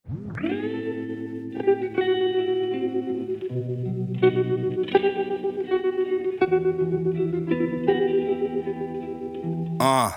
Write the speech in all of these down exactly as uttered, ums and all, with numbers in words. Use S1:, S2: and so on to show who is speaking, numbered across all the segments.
S1: А.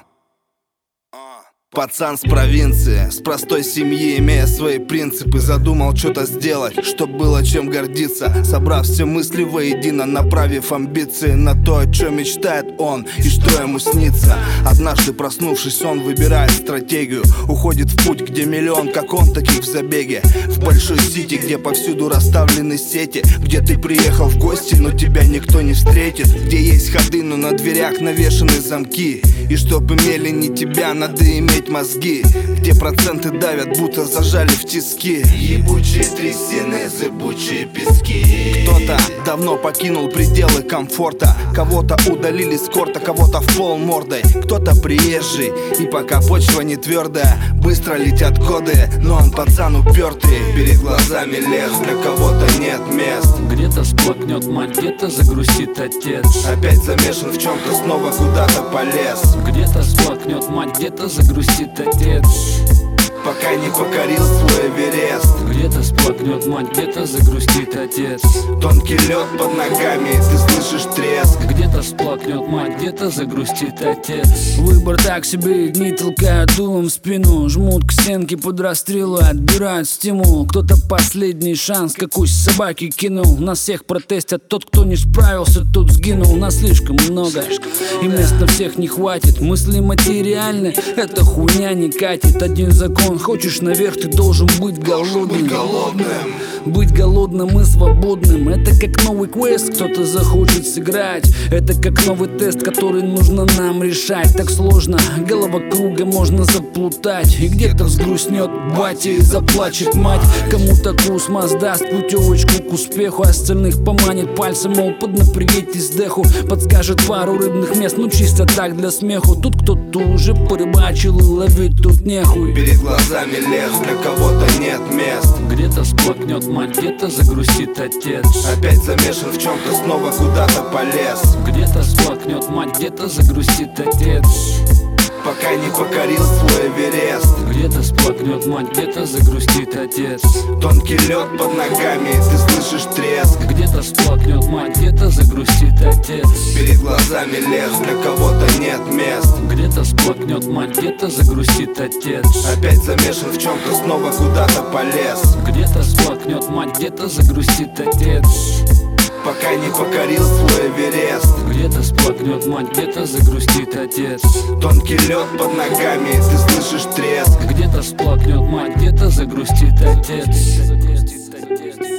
S1: Пацан с провинции, с простой семьи, имея свои принципы, задумал что-то сделать, чтоб было чем гордиться. Собрав все мысли воедино, направив амбиции на то, о чем мечтает он и что ему снится. Однажды проснувшись, он выбирает стратегию, уходит в путь, где миллион, как он, таких в забеге. В большой сити, где повсюду расставлены сети, где ты приехал в гости, но тебя никто не встретит, где есть ходы, но на дверях навешаны замки. И чтоб имели не тебя, надо иметь мозги, где проценты давят, будто зажали в тиски.
S2: Ебучие трясины, зыбучие пески.
S1: Кто-то давно покинул пределы комфорта, кого-то удалили с корта, кого-то в пол мордой. Кто-то приезжий, и пока почва не твердая, быстро летят годы, но он пацан упертый. Перед глазами лес, для кого-то нет мест.
S3: Где-то сплакнет мать, где-то загрустит отец.
S1: Опять замешан в чем-то, снова куда-то полез.
S3: Где-то сплакнет мать, где-то загрустит отец,
S1: пока не покорил свой Эверест.
S3: Где-то сплакнет мать, где-то загрустит отец.
S1: Тонкий лед под ногами, ты слышишь треск.
S3: Где-то сплакнет мать, где-то загрустит отец.
S4: Выбор так себе, дни толкают дулом в спину, жмут к стенке под расстрелу, отбирают стимул. Кто-то последний шанс, какую собаки кинул. Нас всех протестят, тот, кто не справился, тот сгинул. Нас слишком много, и мест на всех не хватит. Мысли материальны, эта хуйня не катит. Один закон: хочешь наверх, ты должен быть голодным.
S1: голодным.
S4: Быть голодным и свободным. Это как новый квест, кто-то захочет сыграть. Это как новый тест, который нужно нам решать. Так сложно, голова круга, можно заплутать. И где-то взгрустнет батя и заплачет мать. Кому-то космос даст путевочку к успеху, остальных поманит пальцем, мол, поднапрягитесь деху. Подскажет пару рыбных мест, ну чисто так для смеху. Тут кто-то уже порыбачил и ловить тут нехуй.
S1: Перед глазами лес, для кого-то нет мест.
S3: Где-то сплакнет мать, где-то загрустит отец.
S1: Опять замешан в чем-то, снова куда-то полез.
S3: Где-то сплакнет мать, где-то загрустит отец,
S1: пока не покорил свой Эверест.
S3: Где-то сплакнет мать, где-то загрустит отец.
S1: Тонкий лед под ногами, ты слышишь треск.
S3: Где-то сплакнет мать, где-то загрустит отец.
S1: Перед глазами лес, для кого-то нет мест.
S3: Где-то сплакнет мать, где-то загрустит отец.
S1: Опять замешан в чем-то, снова куда-то полез.
S3: Где-то сплакнет мать, где-то загрустит отец,
S1: пока не покорил свой Эверест.
S3: Где-то сплакнет мать, где-то загрустит отец.
S1: Тонкий лед под ногами, ты слышишь треск.
S3: Где-то сплакнет мать, где-то загрустит отец.